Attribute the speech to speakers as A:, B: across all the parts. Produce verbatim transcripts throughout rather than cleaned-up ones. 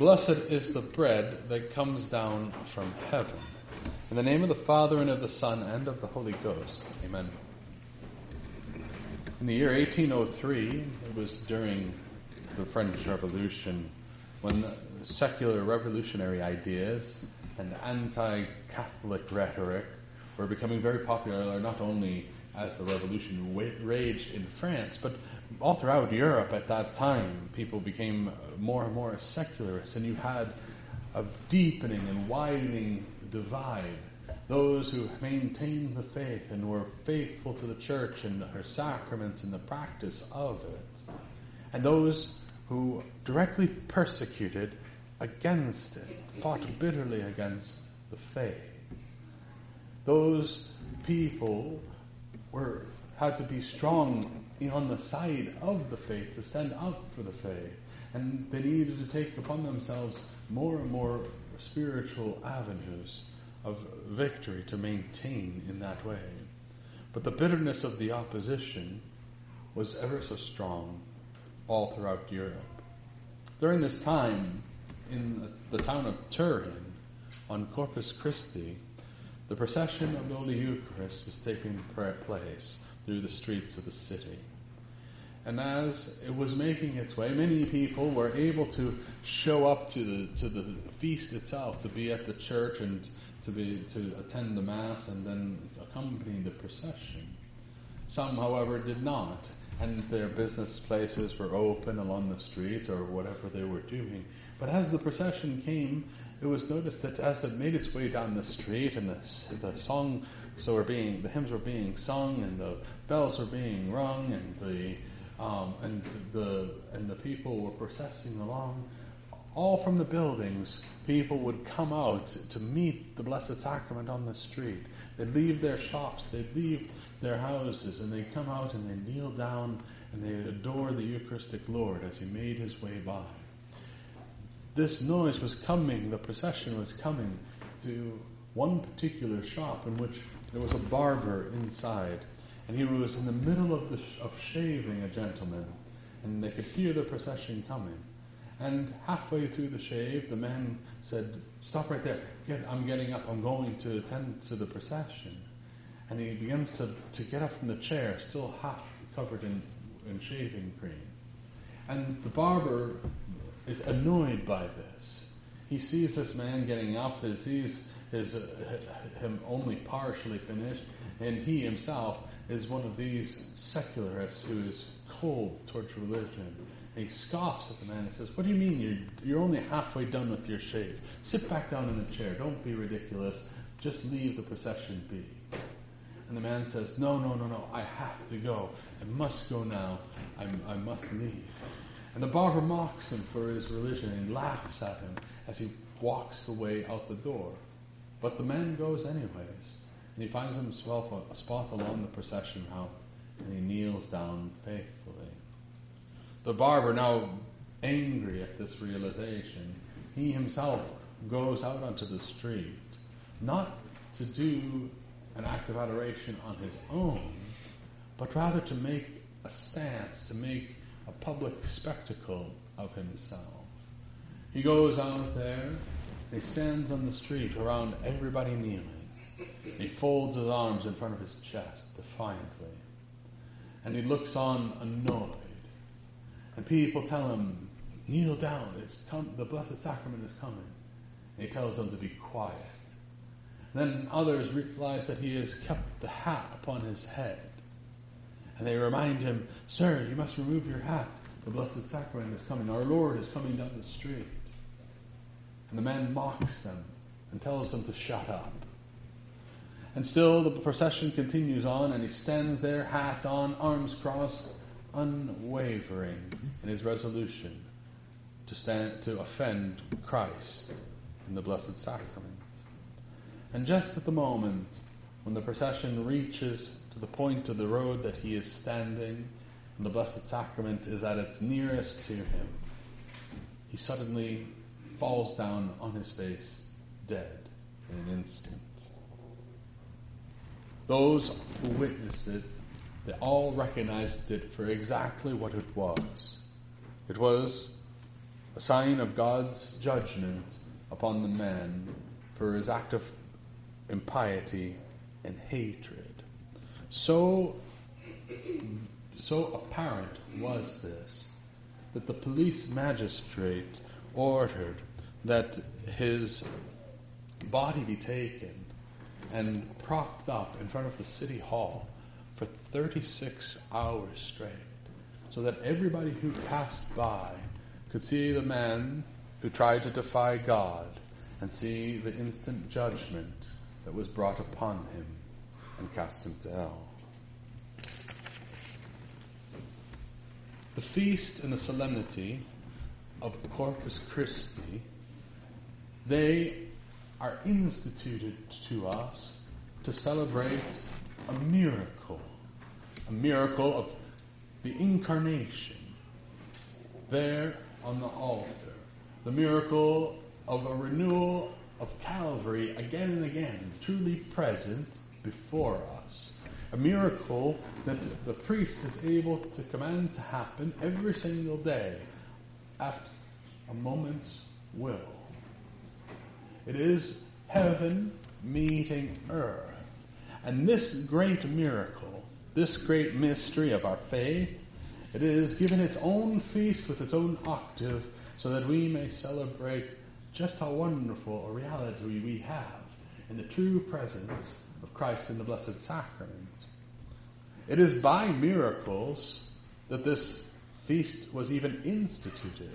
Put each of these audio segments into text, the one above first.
A: Blessed is the bread that comes down from heaven. In the name of the Father, and of the Son, and of the Holy Ghost. Amen. In the year eighteen oh three, it was during the French Revolution, when secular revolutionary ideas and anti-Catholic rhetoric were becoming very popular, not only as the revolution raged in France, but all throughout Europe at that time. People became more and more secularist, and you had a deepening and widening divide. Those who maintained the faith and were faithful to the church and her sacraments and the practice of it, and those who directly persecuted against it, fought bitterly against the faith. Those people were had to be strong on the side of the faith, to stand up for the faith, and they needed to take upon themselves more and more spiritual avenues of victory to maintain in that way. But the bitterness of the opposition was ever so strong all throughout Europe. During this time, in the town of Turin, on Corpus Christi, the procession of the Holy Eucharist was taking place through the streets of the city. And as it was making its way, many people were able to show up to the to the feast itself, to be at the church and to be to attend the Mass and then accompany the procession. Some, however, did not, and their business places were open along the streets or whatever they were doing. But as the procession came, it was noticed that as it made its way down the street, and the the songs were being, the hymns were being sung, and the bells were being rung, and the um, and the and the people were processing along, all from the buildings, people would come out to meet the Blessed Sacrament on the street. They'd leave their shops, they'd leave their houses, and they'd come out and they'd kneel down and they'd adore the Eucharistic Lord as he made his way by. This noise was coming, the procession was coming to one particular shop in which there was a barber inside, and he was in the middle of the of shaving a gentleman, and they could hear the procession coming. And halfway through the shave, the man said, "Stop right there. Get, I'm getting up. I'm going to attend to the procession." And he begins to, to get up from the chair, still half covered in, in shaving cream. And the barber is annoyed by this. He sees this man getting up, he sees his, uh, him only partially finished, and he himself is one of these secularists who is cold towards religion. And he scoffs at the man and says, "What do you mean you're, you're only halfway done with your shave? Sit back down in the chair. Don't be ridiculous. Just leave the procession be." And the man says, "No, no, no, no. I have to go. I must go now. I'm, I must leave." And the barber mocks him for his religion and laughs at him as he walks away out the door. But the man goes anyways. And he finds himself a, a spot along the procession route, and he kneels down faithfully. The barber, now angry at this realization, he himself goes out onto the street, not to do an act of adoration on his own, but rather to make a stance, to make a public spectacle of himself. He goes out there, he stands on the street around everybody kneeling. He folds his arms in front of his chest defiantly, and he looks on annoyed. And people tell him, "Kneel down, it's come, the Blessed Sacrament is coming." And he tells them to be quiet. And then others realize that he has kept the hat upon his head. And they remind him, "Sir, you must remove your hat. The Blessed Sacrament is coming. Our Lord is coming down the street." And the man mocks them and tells them to shut up. And still the procession continues on, and he stands there, hat on, arms crossed, unwavering in his resolution to stand to offend Christ in the Blessed Sacrament. And just at the moment when the procession reaches to the point of the road that he is standing, and the Blessed Sacrament is at its nearest to him, he suddenly falls down on his face, dead in an instant. Those who witnessed it, they all recognized it for exactly what it was. It was a sign of God's judgment upon the man for his act of impiety and hatred. So, so apparent was this that the police magistrate ordered that his body be taken and propped up in front of the city hall for thirty-six hours straight, so that everybody who passed by could see the man who tried to defy God and see the instant judgment that was brought upon him and cast him to hell. The feast and the solemnity of Corpus Christi, they are instituted to us to celebrate a miracle, a miracle of the incarnation there on the altar, the miracle of a renewal of Calvary again and again, truly present before us. A miracle that the priest is able to command to happen every single day at a moment's will. It is heaven meeting earth. And this great miracle, this great mystery of our faith, it is given its own feast with its own octave so that we may celebrate just how wonderful a reality we have in the true presence of Christ in the Blessed Sacrament. It is by miracles that this feast was even instituted.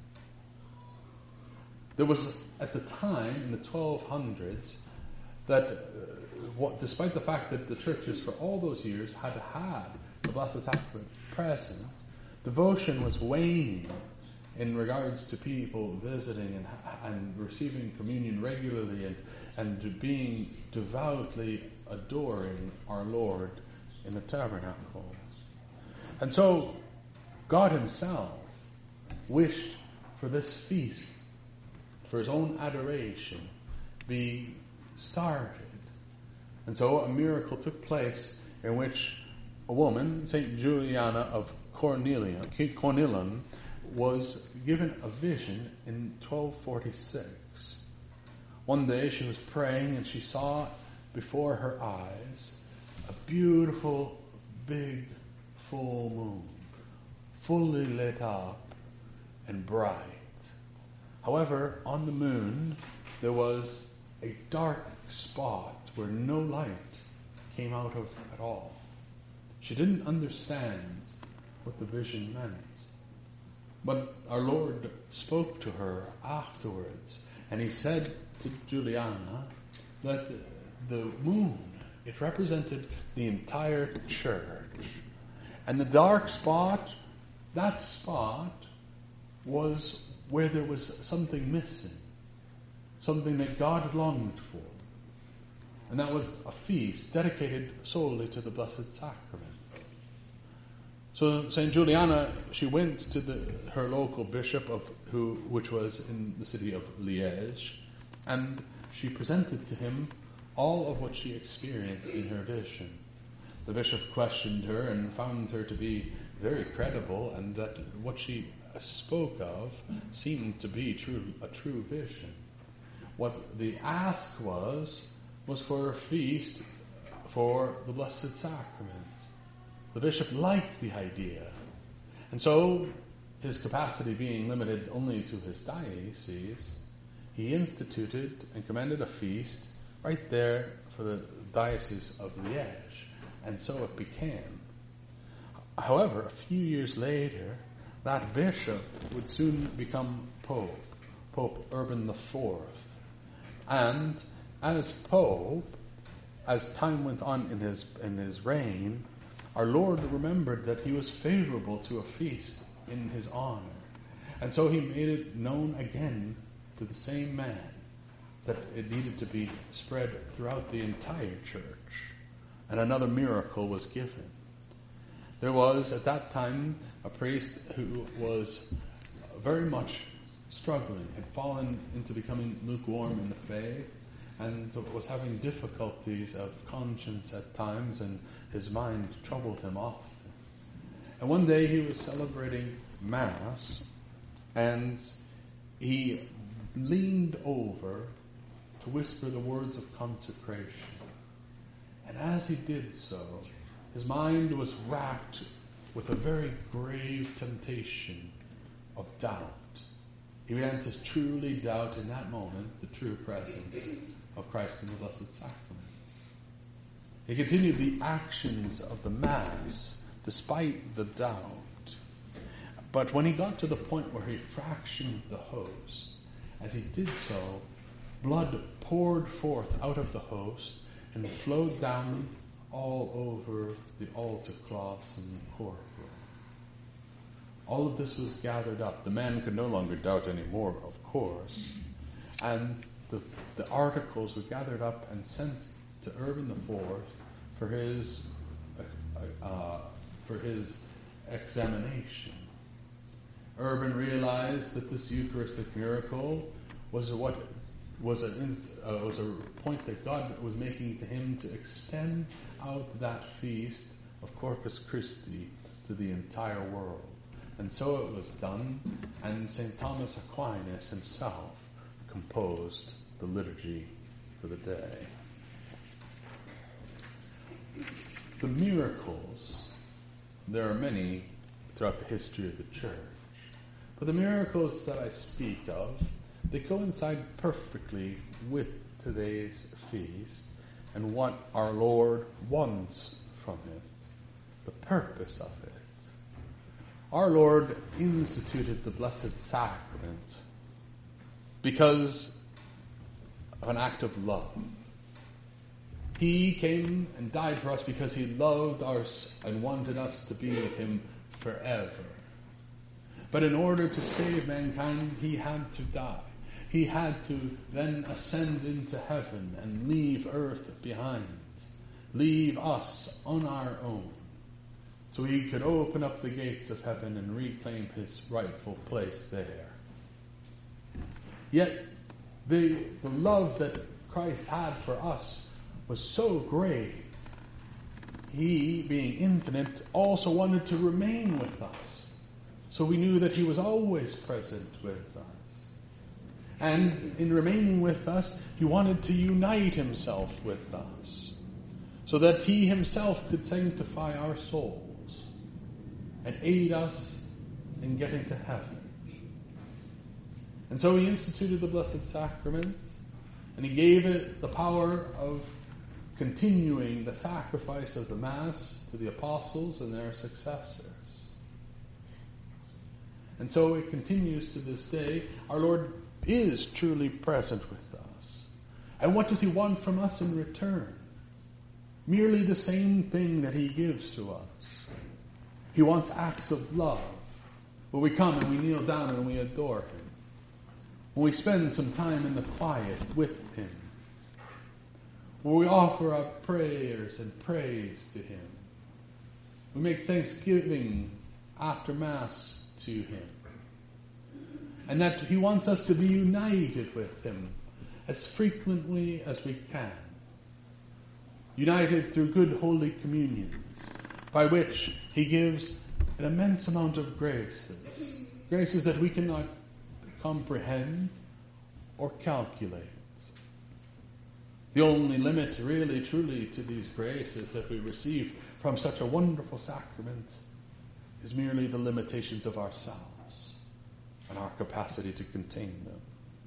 A: There was, at the time, in the twelve hundreds, that uh, what, despite the fact that the churches for all those years had had the Blessed Sacrament present, devotion was waning in regards to people visiting and, and receiving communion regularly and, and being devoutly adoring our Lord in the tabernacle. And so God himself wished for this feast, for his own adoration, be started. And so a miracle took place in which a woman, Saint Juliana of Cornelia, Cornillon, was given a vision in twelve forty-six. One day she was praying and she saw before her eyes a beautiful, big, full moon, fully lit up and bright. However, on the moon there was a dark spot where no light came out of at all. She didn't understand what the vision meant. But our Lord spoke to her afterwards, and he said to Juliana that the moon, it represented the entire church. And the dark spot, that spot was where there was something missing, something that God longed for. And that was a feast dedicated solely to the Blessed Sacrament. So Saint Juliana, she went to the, her local bishop, of who, which was in the city of Liège, and she presented to him all of what she experienced in her vision. The bishop questioned her and found her to be very credible, and that what she spoke of seemed to be true, a true vision. What the ask was, was for a feast for the Blessed Sacrament. The bishop liked the idea. And so, his capacity being limited only to his diocese, he instituted and commanded a feast right there for the Diocese of Liège. And so it became. However, a few years later, that bishop would soon become Pope, Pope Urban the Fourth. And as Pope, as time went on in his in his reign, our Lord remembered that he was favorable to a feast in his honor. And so he made it known again to the same man that it needed to be spread throughout the entire church. And another miracle was given. There was at that time a priest who was very much struggling, had fallen into becoming lukewarm in the faith, and was having difficulties of conscience at times, and his mind troubled him often. And one day he was celebrating Mass, and he leaned over to whisper the words of consecration. And as he did so, his mind was racked with a very grave temptation of doubt. He began to truly doubt in that moment the true presence of Christ in the Blessed Sacrament. He continued the actions of the Mass despite the doubt. But when he got to the point where he fractioned the host, as he did so, blood poured forth out of the host and flowed down all over the altar cloths and the corporal. All of this was gathered up. The man could no longer doubt anymore, of course. And the, the articles were gathered up and sent to Urban the Fourth for his uh, uh, for his examination. Urban realized that this Eucharistic miracle was what was a uh, was a point that God was making to him to extend out that feast of Corpus Christi to the entire world. And so it was done, and Saint Thomas Aquinas himself composed the liturgy for the day. The miracles, there are many throughout the history of the Church, but the miracles that I speak of, they coincide perfectly with today's feast and what our Lord wants from it, the purpose of it. Our Lord instituted the Blessed Sacrament because of an act of love. He came and died for us because he loved us and wanted us to be with him forever. But in order to save mankind, he had to die. He had to then ascend into heaven and leave earth behind, leave us on our own, so he could open up the gates of heaven and reclaim his rightful place there. Yet, the, the love that Christ had for us was so great, he, being infinite, also wanted to remain with us. So we knew that he was always present with us. And in remaining with us, he wanted to unite himself with us, so that he himself could sanctify our souls and aid us in getting to heaven. And so he instituted the Blessed Sacrament, and he gave it the power of continuing the sacrifice of the Mass to the apostles and their successors. And so it continues to this day. Our Lord is truly present with us. And what does he want from us in return? Merely the same thing that he gives to us. He wants acts of love, where we come and we kneel down and we adore him, when we spend some time in the quiet with him, where we offer up prayers and praise to him. We make thanksgiving after Mass to him. And that he wants us to be united with him as frequently as we can. United through good Holy Communions, by which he gives an immense amount of graces. Graces that we cannot comprehend or calculate. The only limit really, truly, to these graces that we receive from such a wonderful sacrament is merely the limitations of ourselves and our capacity to contain them.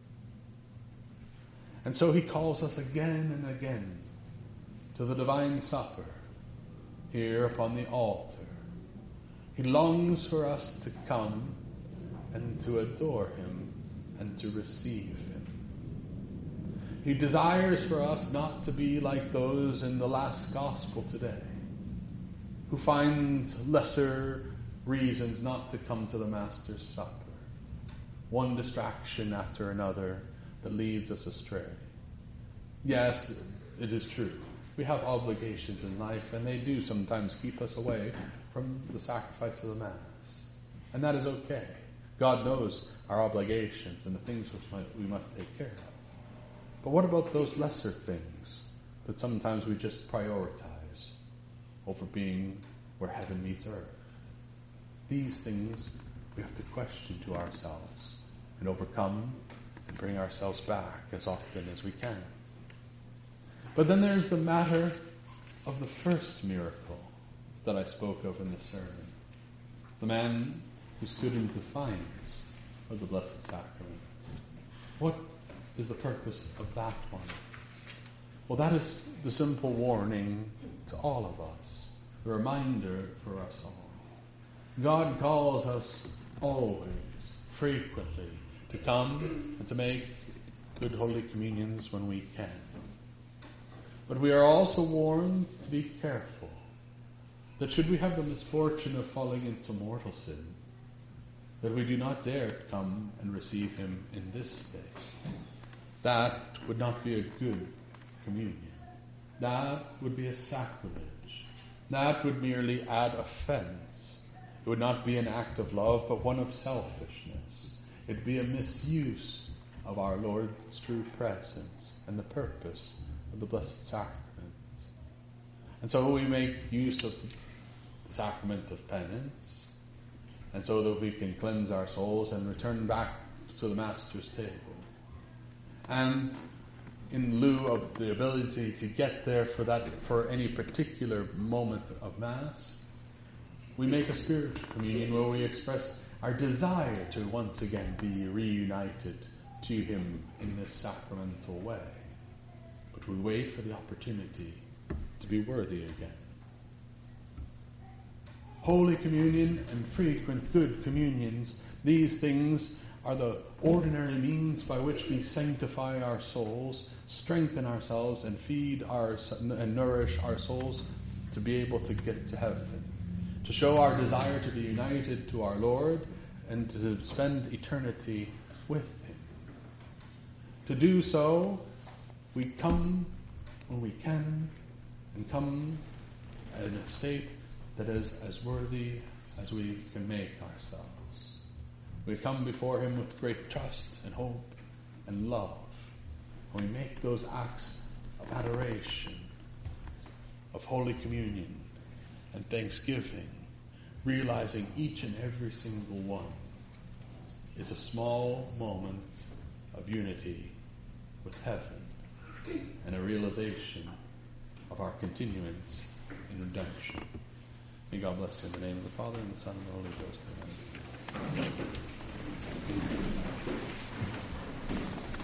A: And so he calls us again and again to the Divine Supper here upon the altar. He longs for us to come and to adore him and to receive him. He desires for us not to be like those in the last gospel today, who find lesser reasons not to come to the Master's Supper. One distraction after another that leads us astray. Yes, it is true. We have obligations in life, and they do sometimes keep us away from the sacrifice of the Mass. And that is okay. God knows our obligations and the things which we must take care of. But what about those lesser things that sometimes we just prioritize over being where heaven meets earth? These things we have to question to ourselves and overcome and bring ourselves back as often as we can. But then there's the matter of the first miracle that I spoke of in the sermon. The man who stood in defiance of the Blessed Sacrament. What is the purpose of that one? Well, that is the simple warning to all of us, the reminder for us all. God calls us always, frequently, to come and to make good Holy Communions when we can. But we are also warned to be careful, that should we have the misfortune of falling into mortal sin, that we do not dare to come and receive him in this state. That would not be a good communion. That would be a sacrilege. That would merely add offense. It would not be an act of love, but one of selfishness. It would be a misuse of our Lord's true presence and the purpose of the Blessed Sacrament. And so we make use of the sacrament of penance, and so that we can cleanse our souls and return back to the Master's table. And in lieu of the ability to get there for that, for any particular moment of Mass, we make a spiritual communion where we express our desire to once again be reunited to him in this sacramental way. But we wait for the opportunity to be worthy again. Holy Communion and frequent good communions, these things are the ordinary means by which we sanctify our souls, strengthen ourselves, and feed our and nourish our souls to be able to get to heaven, to show our desire to be united to our Lord and to spend eternity with him. To do so, we come when we can, and come in a state that is as worthy as we can make ourselves. We come before him with great trust and hope and love. And we make those acts of adoration, of Holy Communion and thanksgiving, realizing each and every single one is a small moment of unity with heaven and a realization of our continuance in redemption. May God bless you in the name of the Father, and the Son, and the Holy Ghost. Amen.